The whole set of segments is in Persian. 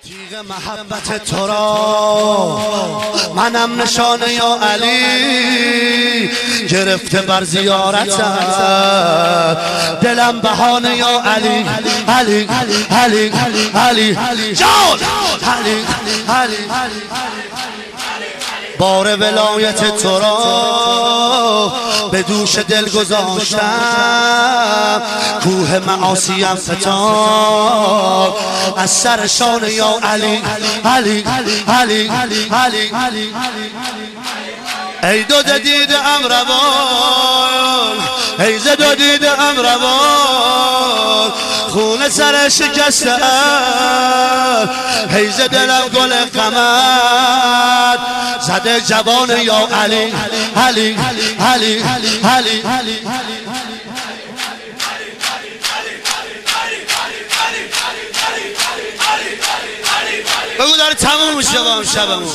تیغ محبت تو را منم نشانه یا علی گرفته بر زیارتم دلم بهانه یا علی علی علی علی جان علی علی بار ولایت تو را به دوش دل گذاشتم کوه معاصیم فتاد از سر شانه یا علی علی علی علی ای دو دیده ام روان ای ز دو دیده ام روان خون سر شکسته ای ز دلم گل قمر زده جوان یا علی علی علی علی بگو داره تموم میشه با هم شبمون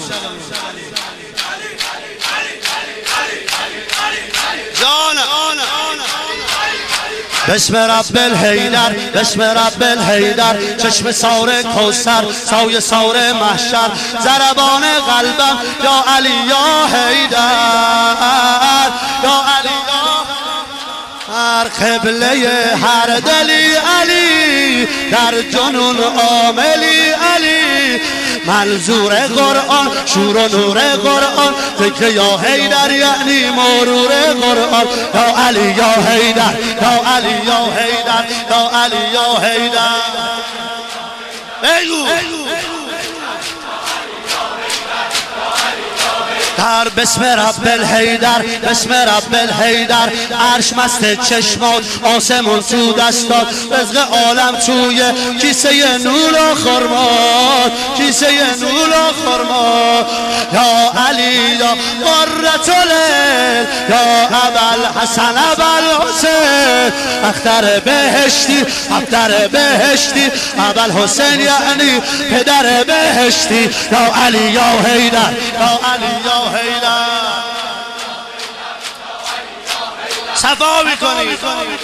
بسم رب الحیدر بسم رب الحیدر چشم سار کوثر سایه سار محشر ضربان قلبم یا علی یا حیدر یا علی هر قبله هر دلی علی در جنون عاملی علی منظور قرآن شور و نور قرآن ذکر یا حیدر یعنی مرور قرآن یا علی یا حیدر یا علی یا حیدر یا علی یا حیدر بگو در بسم رب الحیدر بسم رب الحیدر عرش مست چشمات آسمون تو دستات رزق عالم توی کیسه نور و خرما کیسه نور و خرما یا علی یا قرة العین یا ابوالحسن ابوالحسین اختر بهشتی اختر بهشتی ابوالحسین یعنی پدر بهشتی یا علی یا حیدر یا علی یا حیدر صفا میکنی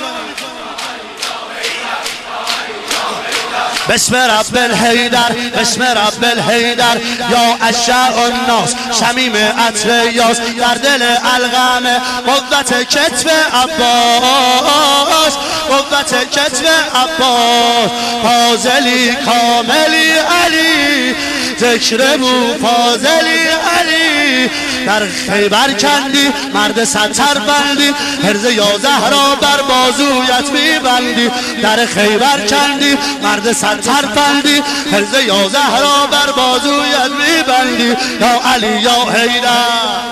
بسم رب الحیدر بسم رب الحیدر یا اشع الناس شمیم عطر یاس در دل القمه قوت کتف عباس قوت کتف عباس فاضلی کاملی علی ذکر بو فاضلی علی در خیبر کندی مرد ستر بندی حرز 11 را بر بازویت میبندی در خیبر کندی مرد ستر بندی حرز 11 را بر بازویت میبندی یا علی یا حیدر